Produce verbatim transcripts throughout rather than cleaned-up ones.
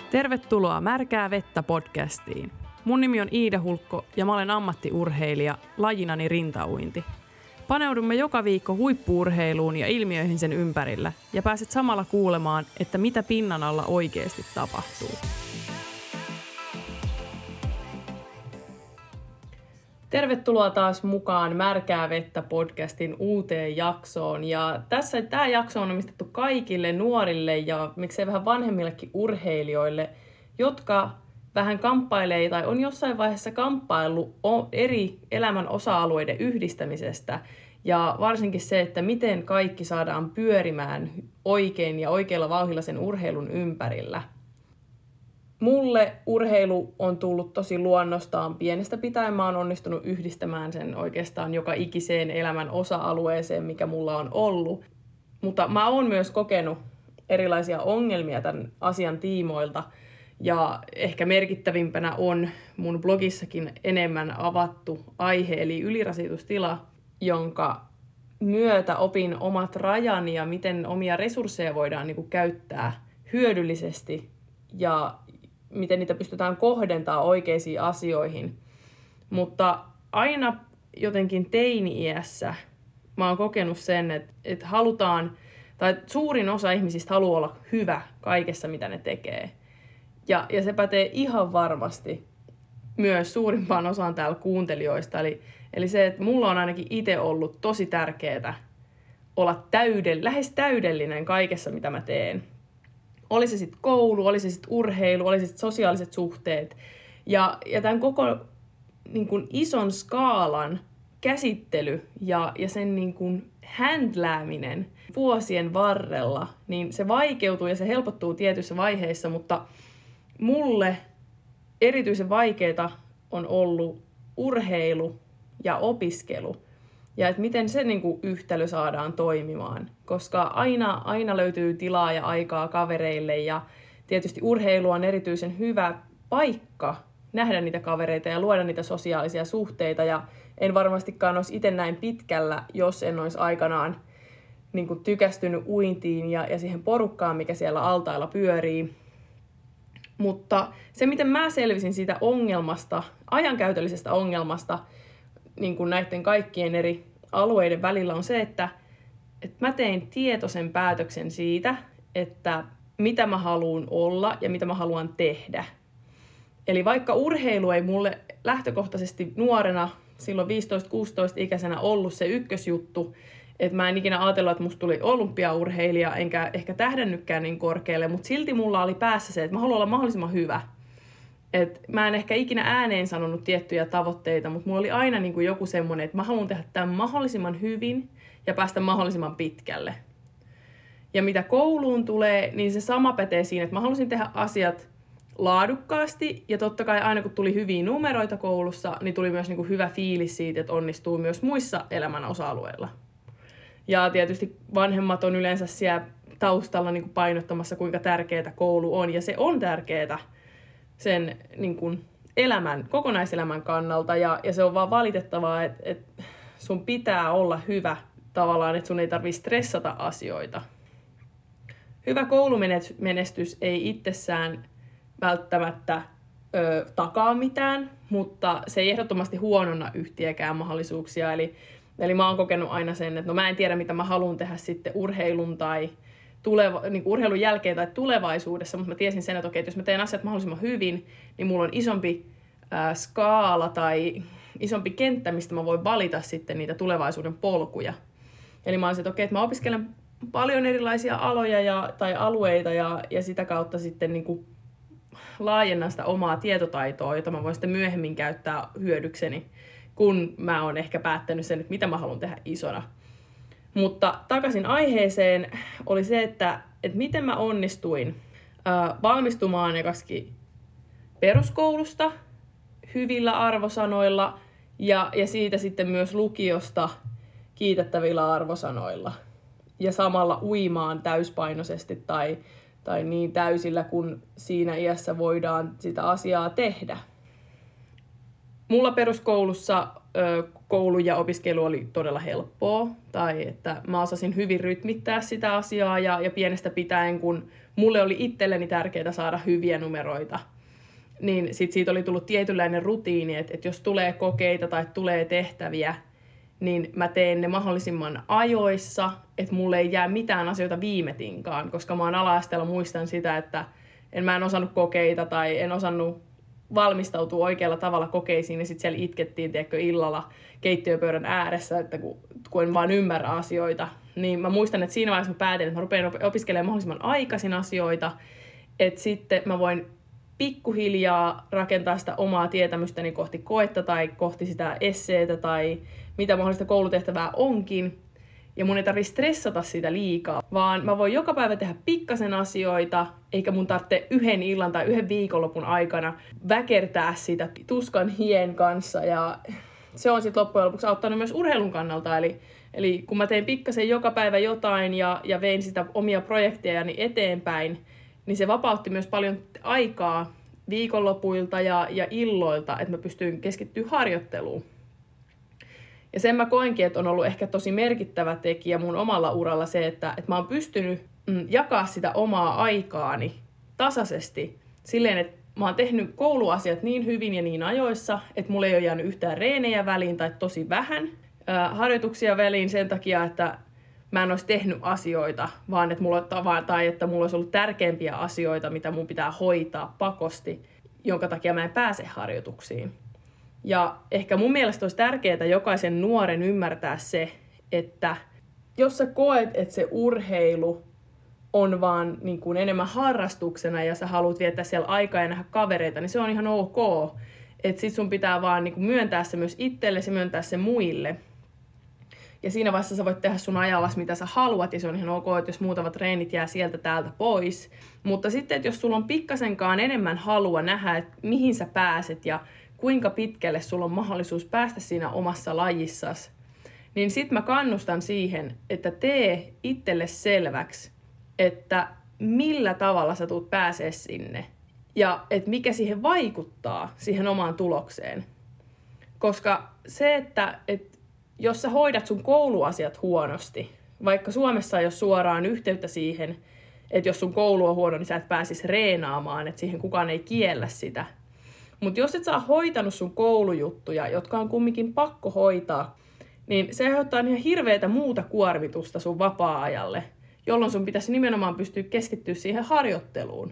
Tervetuloa Märkää vettä podcastiin. Mun nimi on Iida Hulkko ja mä olen ammattiurheilija, lajinani rintauinti. Paneudumme joka viikko huippu-urheiluun ja ilmiöihin sen ympärillä ja pääset samalla kuulemaan, että mitä pinnan alla oikeasti tapahtuu. Tervetuloa taas mukaan Märkää vettä podcastin uuteen jaksoon. Ja tässä tämä jakso on omistettu kaikille nuorille ja miksei vähän vanhemmillekin urheilijoille, jotka vähän kamppailee tai on jossain vaiheessa kamppaillut eri elämän osa-alueiden yhdistämisestä. Ja varsinkin se, että miten kaikki saadaan pyörimään oikein ja oikealla vauhdilla sen urheilun ympärillä. Mulle urheilu on tullut tosi luonnostaan pienestä pitäen. Mä oon onnistunut yhdistämään sen oikeastaan joka ikiseen elämän osa-alueeseen, mikä mulla on ollut. Mutta mä oon myös kokenut erilaisia ongelmia tämän asian tiimoilta. Ja ehkä merkittävimpänä on mun blogissakin enemmän avattu aihe, eli ylirasitustila, jonka myötä opin omat rajani ja miten omia resursseja voidaan niin kuin käyttää hyödyllisesti ja miten niitä pystytään kohdentamaan oikeisiin asioihin. Mutta aina jotenkin teini-iässä mä oon kokenut sen, että, että halutaan, tai suurin osa ihmisistä haluaa olla hyvä kaikessa, mitä ne tekee. Ja, ja se pätee ihan varmasti myös suurimpaan osaan täällä kuuntelijoista. Eli, eli se, että mulla on ainakin itse ollut tosi tärkeää olla täydell- lähes täydellinen kaikessa, mitä mä teen. Oli se sitten koulu, oli se sitten urheilu, oli se sitten sosiaaliset suhteet. Ja, ja tämän koko niin kun ison skaalan käsittely ja, ja sen niin kun händlääminen vuosien varrella, niin se vaikeutuu ja se helpottuu tietyissä vaiheissa, mutta mulle erityisen vaikeaa on ollut urheilu ja opiskelu. Ja että miten se niin kuin yhtälö saadaan toimimaan. Koska aina, aina löytyy tilaa ja aikaa kavereille. Ja tietysti urheilu on erityisen hyvä paikka nähdä niitä kavereita ja luoda niitä sosiaalisia suhteita. Ja en varmastikaan olisi itse näin pitkällä, jos en olisi aikanaan niin kuin tykästynyt uintiin ja, ja siihen porukkaan, mikä siellä altailla pyörii. Mutta se, miten mä selvisin siitä ongelmasta, ajankäytöllisestä ongelmasta, niin kuin näiden kaikkien eri alueiden välillä on se, että, että mä tein tietoisen päätöksen siitä, että mitä mä haluan olla ja mitä mä haluan tehdä. Eli vaikka urheilu ei mulle lähtökohtaisesti nuorena, silloin viisitoista-kuusitoista-ikäisenä ollut se ykkösjuttu, että mä en ikinä ajatellut, että musta tuli olympiaurheilija, enkä ehkä tähdännytkään niin korkealle, mutta silti mulla oli päässä se, että mä haluan olla mahdollisimman hyvä. Et mä en ehkä ikinä ääneen sanonut tiettyjä tavoitteita, mutta mulla oli aina niin kuin joku semmoinen, että mä haluan tehdä tämän mahdollisimman hyvin ja päästä mahdollisimman pitkälle. Ja mitä kouluun tulee, niin se sama pätee siinä, että mä halusin tehdä asiat laadukkaasti. Ja totta kai aina kun tuli hyviä numeroita koulussa, niin tuli myös niin kuin hyvä fiilis siitä, että onnistuu myös muissa elämän osa-alueilla. Ja tietysti vanhemmat on yleensä siellä taustalla niin kuin painottamassa, kuinka tärkeää koulu on. Ja se on tärkeää sen niin kuin elämän, kokonaiselämän kannalta. Ja, ja se on vaan valitettavaa, että, että sun pitää olla hyvä tavallaan, että sun ei tarvitse stressata asioita. Hyvä koulumenestys ei itsessään välttämättä ö, takaa mitään, mutta se ei ehdottomasti huononna yhtiäkään mahdollisuuksia. Eli, eli mä oon kokenut aina sen, että no mä en tiedä, mitä mä haluan tehdä sitten urheilun tai Tuleva, niin kuin urheilun jälkeen tai tulevaisuudessa, mutta mä tiesin sen, että okei, että jos mä teen asiat mahdollisimman hyvin, niin mulla on isompi ää, skaala tai isompi kenttä, mistä mä voin valita sitten niitä tulevaisuuden polkuja. Eli mä olisin, että okei, että mä opiskelen paljon erilaisia aloja ja, tai alueita ja, ja sitä kautta sitten niin kuin laajennan sitä omaa tietotaitoa, jota mä voin sitten myöhemmin käyttää hyödykseni, kun mä oon ehkä päättänyt sen, että mitä mä haluan tehdä isona. Mutta takaisin aiheeseen oli se, että, että miten mä onnistuin ää, valmistumaan ekaksikin peruskoulusta hyvillä arvosanoilla ja, ja siitä sitten myös lukiosta kiitettävillä arvosanoilla. Ja samalla uimaan täyspainoisesti tai, tai niin täysillä, kun siinä iässä voidaan sitä asiaa tehdä. Mulla peruskoulussa ö, koulu ja opiskelu oli todella helppoa, tai että mä osasin hyvin rytmittää sitä asiaa, ja, ja pienestä pitäen, kun mulle oli itselleni tärkeää saada hyviä numeroita, niin sit siitä oli tullut tietynlainen rutiini, että, että jos tulee kokeita tai tulee tehtäviä, niin mä teen ne mahdollisimman ajoissa, että mulle ei jää mitään asioita viimetinkaan, koska mä oon ala-asteella muistan sitä, että en mä en osannut kokeita tai en osannut valmistautua oikealla tavalla kokeisiin, niin sitten siellä itkettiin, tiedätkö, illalla keittiöpöydän ääressä, että kun, kun en vaan ymmärrä asioita. Niin mä muistan, että siinä vaiheessa mä päätin, että mä rupean opiskelemaan mahdollisimman aikaisin asioita, että sitten mä voin pikkuhiljaa rakentaa sitä omaa tietämystäni kohti koetta tai kohti sitä esseetä tai mitä mahdollista koulutehtävää onkin. Ja mun ei tarvitse stressata sitä liikaa, vaan mä voin joka päivä tehdä pikkasen asioita, eikä mun tarvitse yhden illan tai yhden viikonlopun aikana väkertää sitä tuskan hien kanssa. Ja se on sitten loppujen lopuksi auttanut myös urheilun kannalta. Eli, eli kun mä tein pikkasen joka päivä jotain ja, ja vein sitä omia projekteja eteenpäin, niin se vapautti myös paljon aikaa viikonlopuilta ja, ja illoilta, että mä pystyin keskittyä harjoitteluun. Ja sen mä koenkin, että on ollut ehkä tosi merkittävä tekijä mun omalla uralla se, että, että mä oon pystynyt mm, jakaa sitä omaa aikaani tasaisesti silleen, että mä oon tehnyt kouluasiat niin hyvin ja niin ajoissa, että mulla ei ole jäänyt yhtään reenejä väliin tai tosi vähän ää, harjoituksia väliin sen takia, että mä en olisi tehnyt asioita, vaan että mulla, tai että mulla olisi ollut tärkeämpiä asioita, mitä mun pitää hoitaa pakosti, jonka takia mä en pääse harjoituksiin. Ja ehkä mun mielestä olisi tärkeää jokaisen nuoren ymmärtää se, että jos sä koet, että se urheilu on vaan niin kuin enemmän harrastuksena ja sä haluat viettää siellä aikaa ja nähdä kavereita, niin se on ihan ok. Että sit sun pitää vaan niin kuin myöntää se myös itsellesi ja myöntää se muille. Ja siinä vaiheessa sä voit tehdä sun ajallas, mitä sä haluat, ja se on ihan ok, että jos muutamat treenit jää sieltä täältä pois. Mutta sitten, että jos sulla on pikkasenkaan enemmän halua nähdä, että mihin sä pääset ja kuinka pitkälle sulla on mahdollisuus päästä siinä omassa lajissasi, niin sit mä kannustan siihen, että tee itselle selväksi, että millä tavalla sä tulet pääsee sinne ja että mikä siihen vaikuttaa, siihen omaan tulokseen. Koska se, että, että jos sä hoidat sun kouluasiat huonosti, vaikka Suomessa ei ole suoraan yhteyttä siihen, että jos sun koulu on huono, niin sä et pääsisi reenaamaan, että siihen kukaan ei kiellä sitä. Mutta jos et sä hoitanut sun koulujuttuja, jotka on kumminkin pakko hoitaa, niin se aiheuttaa ihan hirveätä muuta kuormitusta sun vapaa-ajalle, jolloin sun pitäisi nimenomaan pystyä keskittyä siihen harjoitteluun.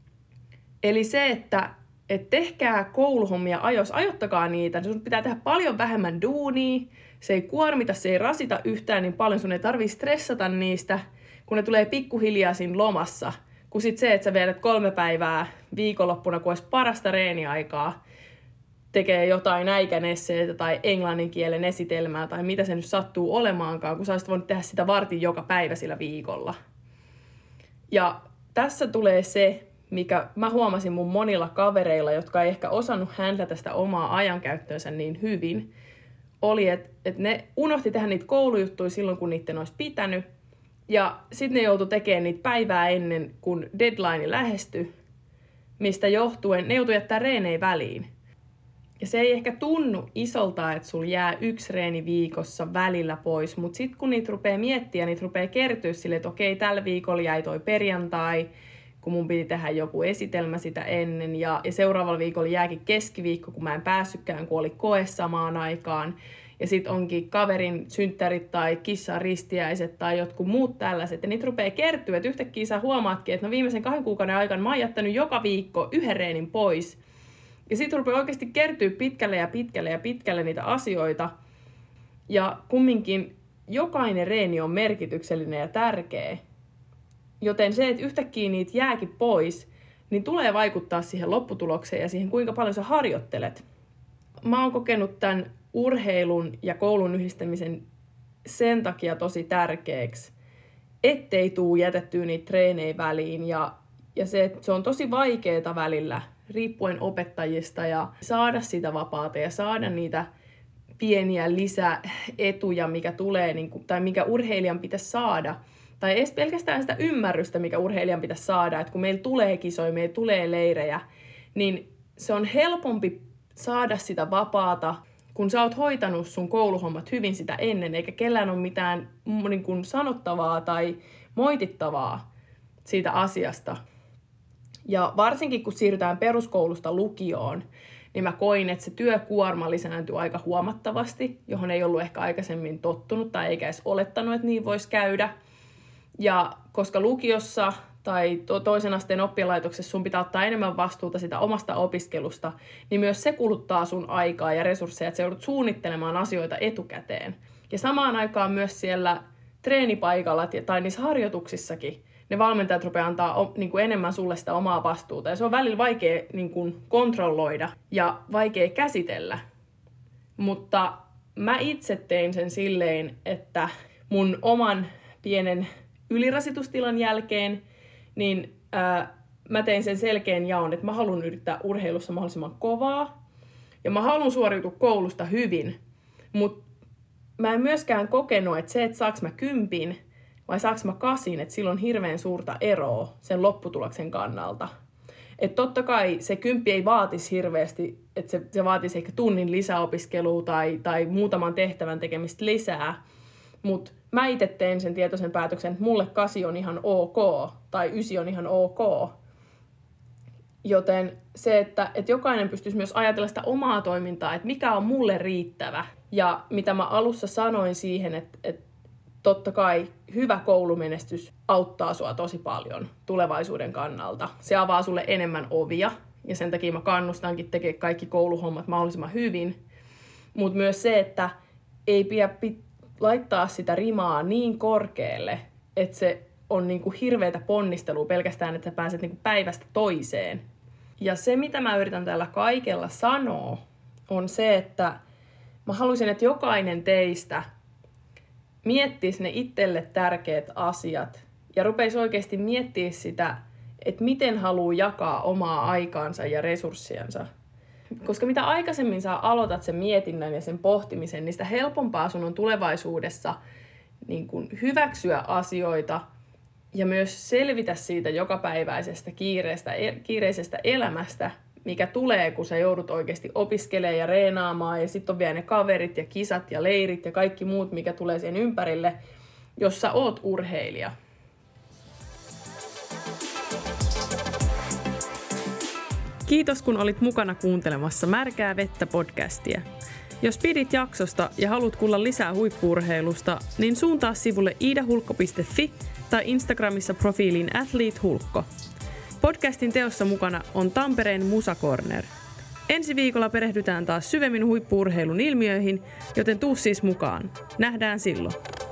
Eli se, että et tehkää kouluhommia ajoissa, ajoittakaa niitä, niin sun pitää tehdä paljon vähemmän duunia, se ei kuormita, se ei rasita yhtään niin paljon, sun ei tarvitse stressata niistä, kun ne tulee pikkuhiljaa siinä lomassa. Kun sit se, että sä viedät kolme päivää viikonloppuna, kun olisi parasta reeniaikaa, tekee jotain äikänesseitä tai englannin kielen esitelmää tai mitä se nyt sattuu olemaankaan, kun sä olisit voinut tehdä sitä vartin joka päivä sillä viikolla. Ja tässä tulee se, mikä mä huomasin mun monilla kavereilla, jotka ei ehkä osannut handlata sitä omaa ajankäyttöönsä niin hyvin, oli, että et ne unohti tehdä niitä koulujuttuja silloin, kun niiden olisi pitänyt. Ja sitten ne joutui tekemään niitä päivää ennen, kun deadline lähestyi, mistä johtuen ne joutui jättää reenejä väliin. Ja se ei ehkä tunnu isolta, että sulla jää yksi reeni viikossa välillä pois, mutta sitten kun niitä rupeaa miettiä, niitä rupeaa kertyä silleen, että okei, tällä viikolla jäi toi perjantai, kun mun piti tehdä joku esitelmä sitä ennen, ja, ja seuraavalla viikolla jääkin keskiviikko, kun mä en päässytkään, kun oli koe samaan aikaan. Ja sitten onkin kaverin synttärit tai kissan ristiäiset tai jotkut muut tällaiset. Ja niitä rupeaa kertyä, että yhtäkkiä sä huomaatkin, että no viimeisen kahden kuukauden aikana mä oon jättänyt joka viikko yhden reenin pois. Ja sitten rupeaa oikeasti kertyä pitkälle ja pitkälle ja pitkälle niitä asioita. Ja kumminkin jokainen reeni on merkityksellinen ja tärkeä. Joten se, että yhtäkkiä niitä jääkin pois, niin tulee vaikuttaa siihen lopputulokseen ja siihen, kuinka paljon sä harjoittelet. Mä oon kokenut tämän urheilun ja koulun yhdistämisen sen takia tosi tärkeäksi, ettei tuu jätettyä niitä treenejä väliin. Ja, ja se, että se on tosi vaikeaa välillä, riippuen opettajista, ja saada sitä vapaata ja saada niitä pieniä lisäetuja, mikä tulee, niin kuin, tai mikä urheilijan pitäisi saada. Tai edes pelkästään sitä ymmärrystä, mikä urheilijan pitäisi saada, että kun meillä tulee kisoja, meillä tulee leirejä, niin se on helpompi saada sitä vapaata, kun sä oot hoitanut sun kouluhommat hyvin sitä ennen, eikä kellään ole mitään niin kuin sanottavaa tai moitittavaa siitä asiasta. Ja varsinkin kun siirrytään peruskoulusta lukioon, niin mä koin, että se työkuorma lisääntyi aika huomattavasti, johon ei ollut ehkä aikaisemmin tottunut tai eikä edes olettanut, että niin voisi käydä. Ja koska lukiossa tai to- toisen asteen oppilaitoksessa sun pitää ottaa enemmän vastuuta sitä omasta opiskelusta, niin myös se kuluttaa sun aikaa ja resursseja, että sä joudut suunnittelemaan asioita etukäteen. Ja samaan aikaan myös siellä treenipaikalla tai niissä harjoituksissakin ne valmentajat rupeaa antaa niin kuin enemmän sulle sitä omaa vastuuta. Ja se on välillä vaikea niin kuin kontrolloida ja vaikea käsitellä. Mutta mä itse tein sen silleen, että mun oman pienen ylirasitustilan jälkeen niin ää, mä tein sen selkeän jaon, että mä haluan yrittää urheilussa mahdollisimman kovaa. Ja mä haluan suoriutua koulusta hyvin, mutta mä en myöskään kokenut, että se, että saaks mä kympin vai saaks mä kasin, että sillä on hirveän suurta eroa sen lopputuloksen kannalta. Että totta kai se kymppi ei vaatisi hirveästi, että se, se vaatisi ehkä tunnin lisäopiskelua tai, tai muutaman tehtävän tekemistä lisää. Mutta mä itse tein sen tietoisen päätöksen, että mulle kasi on ihan ok tai ysi on ihan ok. Joten se, että, että jokainen pystyisi myös ajatella sitä omaa toimintaa, että mikä on mulle riittävä. Ja mitä mä alussa sanoin siihen, että, että totta kai hyvä koulumenestys auttaa sua tosi paljon tulevaisuuden kannalta. Se avaa sulle enemmän ovia ja sen takia mä kannustankin tekemään kaikki kouluhommat mahdollisimman hyvin. Mutta myös se, että ei pidä pit- laittaa sitä rimaa niin korkealle, että se on niinku hirveätä ponnistelua pelkästään, että sä pääset niinku päivästä toiseen. Ja se, mitä mä yritän tällä kaikella sanoa, on se, että mä haluaisin, että jokainen teistä miettisi ne itselle tärkeät asiat ja rupeisi oikeasti miettimään sitä, että miten haluaa jakaa omaa aikaansa ja resurssiansa. Koska mitä aikaisemmin sä aloitat sen mietinnän ja sen pohtimisen, niin sitä helpompaa sun on tulevaisuudessa niin kuin hyväksyä asioita ja myös selvitä siitä jokapäiväisestä kiireestä, kiireisestä elämästä, mikä tulee, kun sä joudut oikeasti opiskelemaan ja reenaamaan ja sitten on vielä ne kaverit ja kisat ja leirit ja kaikki muut, mikä tulee siihen ympärille, jos sä oot urheilija. Kiitos, kun olit mukana kuuntelemassa Märkää vettä -podcastia. Jos pidit jaksosta ja haluat kuulla lisää huippu-urheilusta, niin suuntaa sivulle iidahulkko piste fi tai Instagramissa profiiliin athlete hulkko. Podcastin teossa mukana on Tampereen Musa Corner. Ensi viikolla perehdytään taas syvemmin huippu-urheilun ilmiöihin, joten tuu siis mukaan. Nähdään silloin.